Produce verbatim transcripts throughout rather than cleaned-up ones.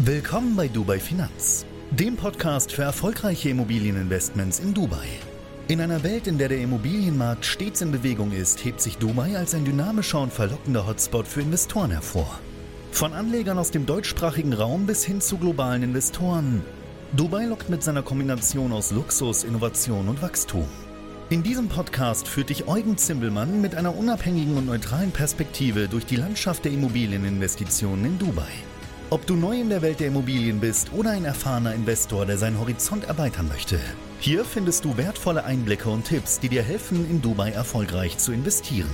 Willkommen bei Dubai Finanz, dem Podcast für erfolgreiche Immobilieninvestments in Dubai. In einer Welt, in der der Immobilienmarkt stets in Bewegung ist, hebt sich Dubai als ein dynamischer und verlockender Hotspot für Investoren hervor. Von Anlegern aus dem deutschsprachigen Raum bis hin zu globalen Investoren. Dubai lockt mit seiner Kombination aus Luxus, Innovation und Wachstum. In diesem Podcast führt dich Eugen Zimbelmann mit einer unabhängigen und neutralen Perspektive durch die Landschaft der Immobilieninvestitionen in Dubai. Ob du neu in der Welt der Immobilien bist oder ein erfahrener Investor, der seinen Horizont erweitern möchte, hier findest du wertvolle Einblicke und Tipps, die dir helfen, in Dubai erfolgreich zu investieren.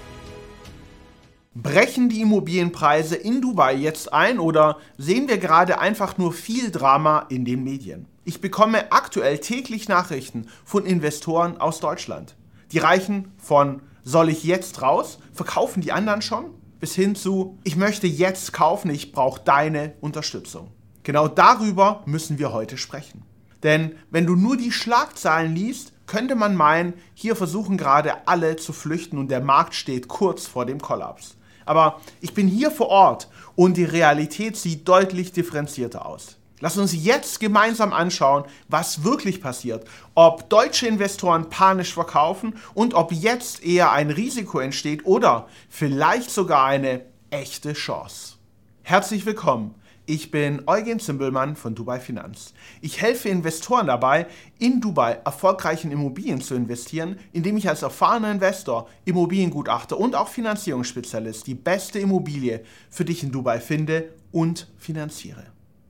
Brechen die Immobilienpreise in Dubai jetzt ein oder sehen wir gerade einfach nur viel Drama in den Medien? Ich bekomme aktuell täglich Nachrichten von Investoren aus Deutschland. Die reichen von "Soll ich jetzt raus? Verkaufen die anderen schon?" bis hin zu "Ich möchte jetzt kaufen, ich brauche deine Unterstützung." Genau darüber müssen wir heute sprechen. Denn wenn du nur die Schlagzeilen liest, könnte man meinen, hier versuchen gerade alle zu flüchten und der Markt steht kurz vor dem Kollaps. Aber ich bin hier vor Ort und die Realität sieht deutlich differenzierter aus. Lass uns jetzt gemeinsam anschauen, was wirklich passiert, ob deutsche Investoren panisch verkaufen und ob jetzt eher ein Risiko entsteht oder vielleicht sogar eine echte Chance. Herzlich willkommen. Ich bin Eugen Zimbelmann von Dubai Finanz. Ich helfe Investoren dabei, in Dubai erfolgreich in Immobilien zu investieren, indem ich als erfahrener Investor, Immobiliengutachter und auch Finanzierungsspezialist die beste Immobilie für dich in Dubai finde und finanziere.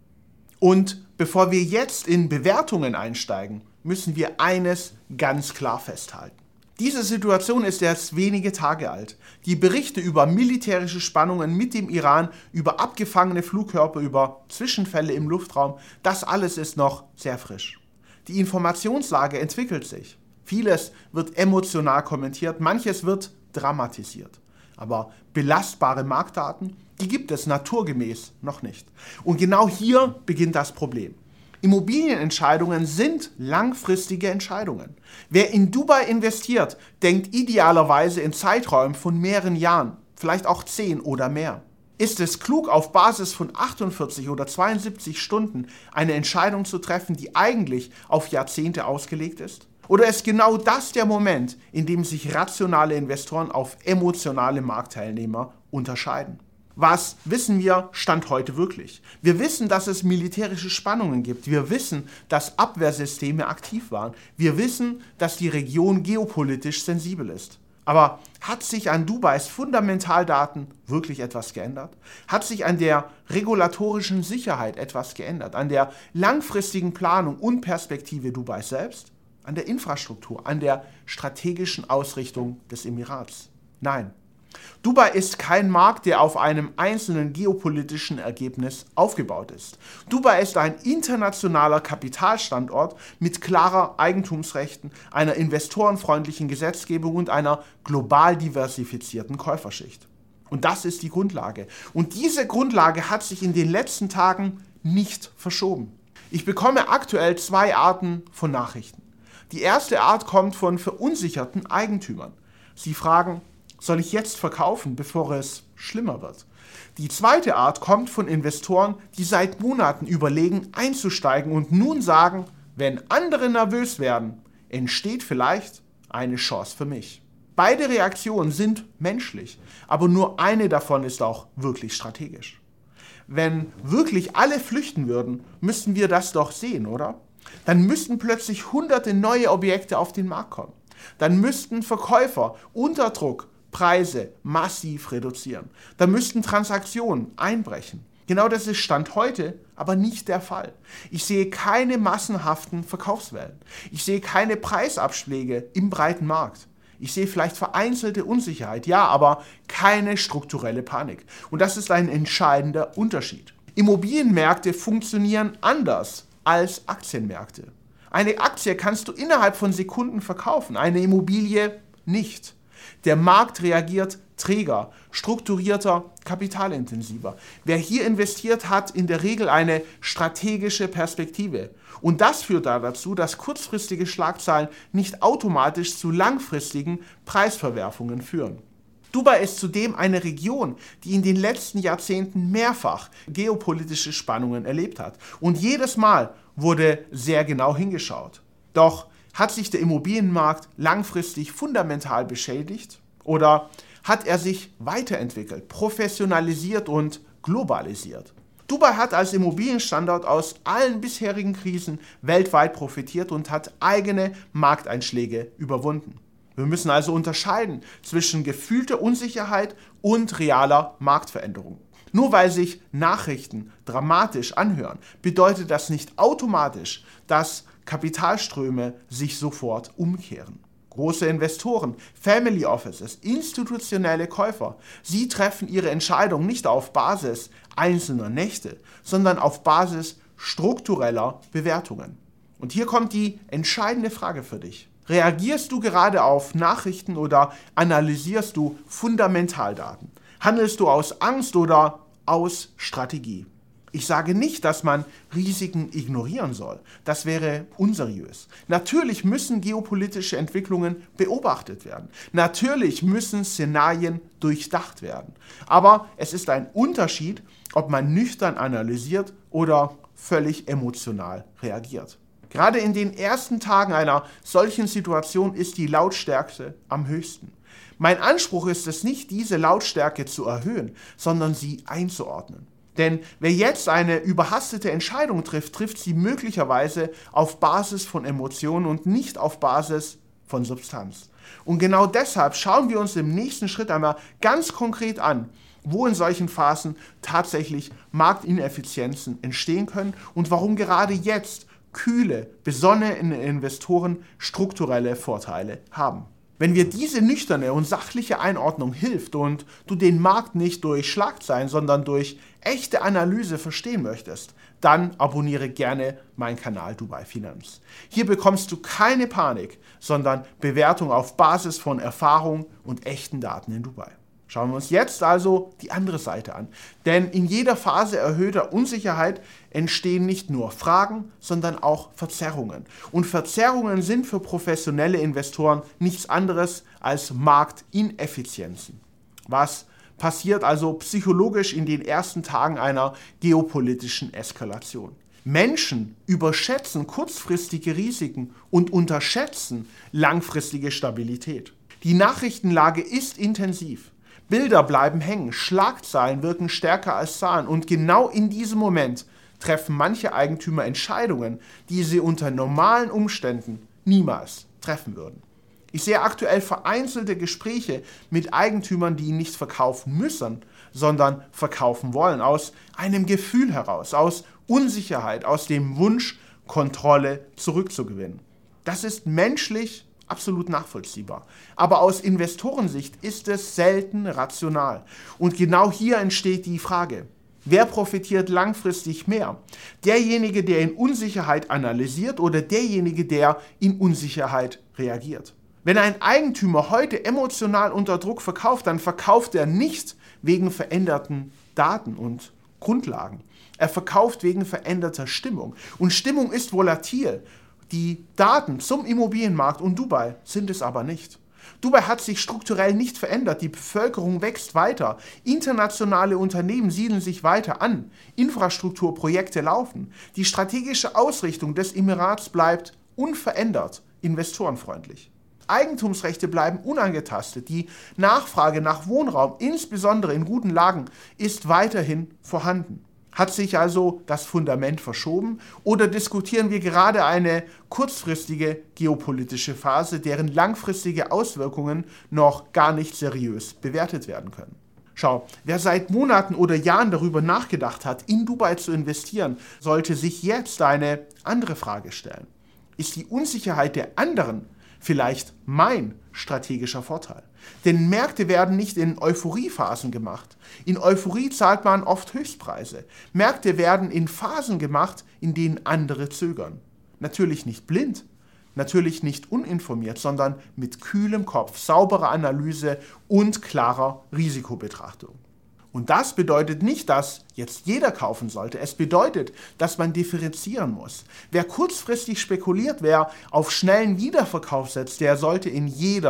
Und bevor wir jetzt in Bewertungen einsteigen, müssen wir eines ganz klar festhalten. Diese Situation ist erst wenige Tage alt. Die Berichte über militärische Spannungen mit dem Iran, über abgefangene Flugkörper, über Zwischenfälle im Luftraum, das alles ist noch sehr frisch. Die Informationslage entwickelt sich. Vieles wird emotional kommentiert, manches wird dramatisiert. Aber belastbare Marktdaten, die gibt es naturgemäß noch nicht. Und genau hier beginnt das Problem. Immobilienentscheidungen sind langfristige Entscheidungen. Wer in Dubai investiert, denkt idealerweise in Zeiträumen von mehreren Jahren, vielleicht auch zehn oder mehr. Ist es klug, auf Basis von achtundvierzig oder zweiundsiebzig Stunden eine Entscheidung zu treffen, die eigentlich auf Jahrzehnte ausgelegt ist? Oder ist genau das der Moment, in dem sich rationale Investoren auf emotionale Marktteilnehmer unterscheiden? Was wissen wir Stand heute wirklich? Wir wissen, dass es militärische Spannungen gibt. Wir wissen, dass Abwehrsysteme aktiv waren. Wir wissen, dass die Region geopolitisch sensibel ist. Aber hat sich an Dubais Fundamentaldaten wirklich etwas geändert? Hat sich an der regulatorischen Sicherheit etwas geändert? An der langfristigen Planung und Perspektive Dubais selbst? An der Infrastruktur? An der strategischen Ausrichtung des Emirats? Nein. Dubai ist kein Markt, der auf einem einzelnen geopolitischen Ergebnis aufgebaut ist. Dubai ist ein internationaler Kapitalstandort mit klarer Eigentumsrechten, einer investorenfreundlichen Gesetzgebung und einer global diversifizierten Käuferschicht. Und das ist die Grundlage. Und diese Grundlage hat sich in den letzten Tagen nicht verschoben. Ich bekomme aktuell zwei Arten von Nachrichten. Die erste Art kommt von verunsicherten Eigentümern. Sie fragen: Soll ich jetzt verkaufen, bevor es schlimmer wird? Die zweite Art kommt von Investoren, die seit Monaten überlegen, einzusteigen und nun sagen, wenn andere nervös werden, entsteht vielleicht eine Chance für mich. Beide Reaktionen sind menschlich, aber nur eine davon ist auch wirklich strategisch. Wenn wirklich alle flüchten würden, müssten wir das doch sehen, oder? Dann müssten plötzlich hunderte neue Objekte auf den Markt kommen. Dann müssten Verkäufer unter Druck Preise massiv reduzieren. Da müssten Transaktionen einbrechen. Genau das ist Stand heute, aber nicht der Fall. Ich sehe keine massenhaften Verkaufswellen. Ich sehe keine Preisabschläge im breiten Markt. Ich sehe vielleicht vereinzelte Unsicherheit, ja, aber keine strukturelle Panik. Und das ist ein entscheidender Unterschied. Immobilienmärkte funktionieren anders als Aktienmärkte. Eine Aktie kannst du innerhalb von Sekunden verkaufen, eine Immobilie nicht. Der Markt reagiert träger, strukturierter, kapitalintensiver. Wer hier investiert, hat in der Regel eine strategische Perspektive. Und das führt da dazu, dass kurzfristige Schlagzeilen nicht automatisch zu langfristigen Preisverwerfungen führen. Dubai ist zudem eine Region, die in den letzten Jahrzehnten mehrfach geopolitische Spannungen erlebt hat. Und jedes Mal wurde sehr genau hingeschaut. Doch hat sich der Immobilienmarkt langfristig fundamental beschädigt oder hat er sich weiterentwickelt, professionalisiert und globalisiert? Dubai hat als Immobilienstandort aus allen bisherigen Krisen weltweit profitiert und hat eigene Markteinschläge überwunden. Wir müssen also unterscheiden zwischen gefühlter Unsicherheit und realer Marktveränderung. Nur weil sich Nachrichten dramatisch anhören, bedeutet das nicht automatisch, dass Kapitalströme sich sofort umkehren. Große Investoren, Family Offices, institutionelle Käufer, sie treffen ihre Entscheidung nicht auf Basis einzelner Nächte, sondern auf Basis struktureller Bewertungen. Und hier kommt die entscheidende Frage für dich. Reagierst du gerade auf Nachrichten oder analysierst du Fundamentaldaten? Handelst du aus Angst oder aus Strategie? Ich sage nicht, dass man Risiken ignorieren soll. Das wäre unseriös. Natürlich müssen geopolitische Entwicklungen beobachtet werden. Natürlich müssen Szenarien durchdacht werden. Aber es ist ein Unterschied, ob man nüchtern analysiert oder völlig emotional reagiert. Gerade in den ersten Tagen einer solchen Situation ist die Lautstärke am höchsten. Mein Anspruch ist es nicht, diese Lautstärke zu erhöhen, sondern sie einzuordnen. Denn wer jetzt eine überhastete Entscheidung trifft, trifft sie möglicherweise auf Basis von Emotionen und nicht auf Basis von Substanz. Und genau deshalb schauen wir uns im nächsten Schritt einmal ganz konkret an, wo in solchen Phasen tatsächlich Marktineffizienzen entstehen können und warum gerade jetzt kühle, besonnene Investoren strukturelle Vorteile haben. Wenn dir diese nüchterne und sachliche Einordnung hilft und du den Markt nicht durch Schlagzeilen, sondern durch echte Analyse verstehen möchtest, dann abonniere gerne meinen Kanal Dubai Finanz. Hier bekommst du keine Panik, sondern Bewertung auf Basis von Erfahrung und echten Daten in Dubai. Schauen wir uns jetzt also die andere Seite an. Denn in jeder Phase erhöhter Unsicherheit entstehen nicht nur Fragen, sondern auch Verzerrungen. Und Verzerrungen sind für professionelle Investoren nichts anderes als Marktineffizienzen. Was passiert also psychologisch in den ersten Tagen einer geopolitischen Eskalation? Menschen überschätzen kurzfristige Risiken und unterschätzen langfristige Stabilität. Die Nachrichtenlage ist intensiv. Bilder bleiben hängen, Schlagzeilen wirken stärker als Zahlen und genau in diesem Moment treffen manche Eigentümer Entscheidungen, die sie unter normalen Umständen niemals treffen würden. Ich sehe aktuell vereinzelte Gespräche mit Eigentümern, die nicht verkaufen müssen, sondern verkaufen wollen, aus einem Gefühl heraus, aus Unsicherheit, aus dem Wunsch, Kontrolle zurückzugewinnen. Das ist menschlich absolut nachvollziehbar. Aber aus Investorensicht ist es selten rational. Und genau hier entsteht die Frage: Wer profitiert langfristig mehr? Derjenige, der in Unsicherheit analysiert oder derjenige, der in Unsicherheit reagiert? Wenn ein Eigentümer heute emotional unter Druck verkauft, dann verkauft er nicht wegen veränderten Daten und Grundlagen. Er verkauft wegen veränderter Stimmung. Und Stimmung ist volatil. Die Daten zum Immobilienmarkt und Dubai sind es aber nicht. Dubai hat sich strukturell nicht verändert, die Bevölkerung wächst weiter, internationale Unternehmen siedeln sich weiter an, Infrastrukturprojekte laufen, die strategische Ausrichtung des Emirats bleibt unverändert, investorenfreundlich. Eigentumsrechte bleiben unangetastet, die Nachfrage nach Wohnraum, insbesondere in guten Lagen, ist weiterhin vorhanden. Hat sich also das Fundament verschoben oder diskutieren wir gerade eine kurzfristige geopolitische Phase, deren langfristige Auswirkungen noch gar nicht seriös bewertet werden können? Schau, wer seit Monaten oder Jahren darüber nachgedacht hat, in Dubai zu investieren, sollte sich jetzt eine andere Frage stellen. Ist die Unsicherheit der anderen vielleicht mein strategischer Vorteil? Denn Märkte werden nicht in Euphoriephasen gemacht. In Euphorie zahlt man oft Höchstpreise. Märkte werden in Phasen gemacht, in denen andere zögern. Natürlich nicht blind, natürlich nicht uninformiert, sondern mit kühlem Kopf, sauberer Analyse und klarer Risikobetrachtung. Und das bedeutet nicht, dass jetzt jeder kaufen sollte. Es bedeutet, dass man differenzieren muss. Wer kurzfristig spekuliert, wer auf schnellen Wiederverkauf setzt, der sollte in jeder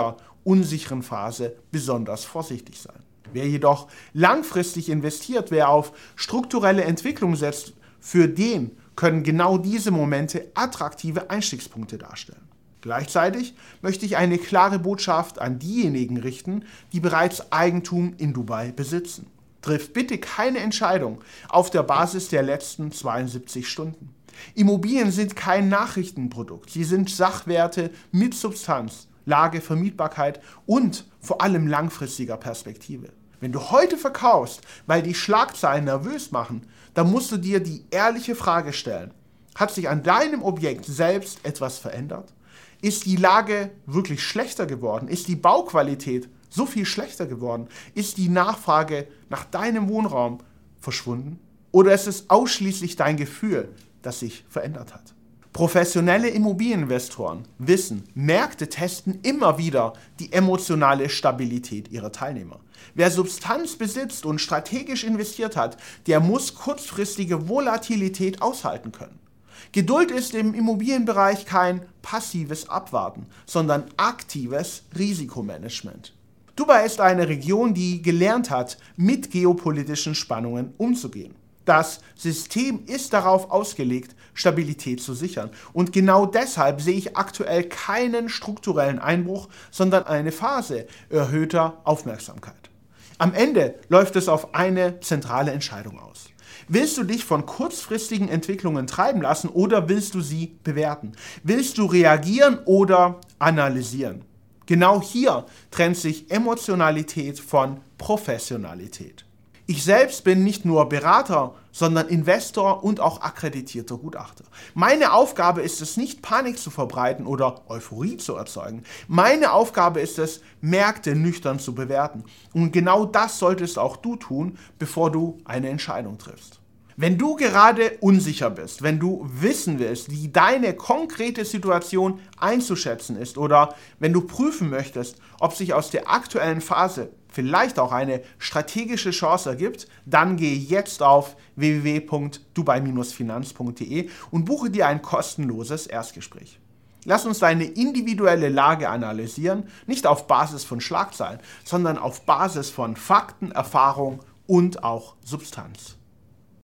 unsicheren Phase besonders vorsichtig sein. Wer jedoch langfristig investiert, wer auf strukturelle Entwicklung setzt, für den können genau diese Momente attraktive Einstiegspunkte darstellen. Gleichzeitig möchte ich eine klare Botschaft an diejenigen richten, die bereits Eigentum in Dubai besitzen. Triff bitte keine Entscheidung auf der Basis der letzten zweiundsiebzig Stunden. Immobilien sind kein Nachrichtenprodukt, sie sind Sachwerte mit Substanz, Lage, Vermietbarkeit und vor allem langfristiger Perspektive. Wenn du heute verkaufst, weil die Schlagzeilen nervös machen, dann musst du dir die ehrliche Frage stellen: Hat sich an deinem Objekt selbst etwas verändert? Ist die Lage wirklich schlechter geworden? Ist die Bauqualität so viel schlechter geworden? Ist die Nachfrage nach deinem Wohnraum verschwunden? Oder ist es ausschließlich dein Gefühl, das sich verändert hat? Professionelle Immobilieninvestoren wissen, Märkte testen immer wieder die emotionale Stabilität ihrer Teilnehmer. Wer Substanz besitzt und strategisch investiert hat, der muss kurzfristige Volatilität aushalten können. Geduld ist im Immobilienbereich kein passives Abwarten, sondern aktives Risikomanagement. Dubai ist eine Region, die gelernt hat, mit geopolitischen Spannungen umzugehen. Das System ist darauf ausgelegt, Stabilität zu sichern. Und genau deshalb sehe ich aktuell keinen strukturellen Einbruch, sondern eine Phase erhöhter Aufmerksamkeit. Am Ende läuft es auf eine zentrale Entscheidung aus. Willst du dich von kurzfristigen Entwicklungen treiben lassen oder willst du sie bewerten? Willst du reagieren oder analysieren? Genau hier trennt sich Emotionalität von Professionalität. Ich selbst bin nicht nur Berater, sondern Investor und auch akkreditierter Gutachter. Meine Aufgabe ist es nicht, Panik zu verbreiten oder Euphorie zu erzeugen. Meine Aufgabe ist es, Märkte nüchtern zu bewerten. Und genau das solltest auch du tun, bevor du eine Entscheidung triffst. Wenn du gerade unsicher bist, wenn du wissen willst, wie deine konkrete Situation einzuschätzen ist oder wenn du prüfen möchtest, ob sich aus der aktuellen Phase vielleicht auch eine strategische Chance ergibt, dann gehe jetzt auf w w w punkt dubai Bindestrich finanz punkt de und buche dir ein kostenloses Erstgespräch. Lass uns deine individuelle Lage analysieren, nicht auf Basis von Schlagzeilen, sondern auf Basis von Fakten, Erfahrung und auch Substanz.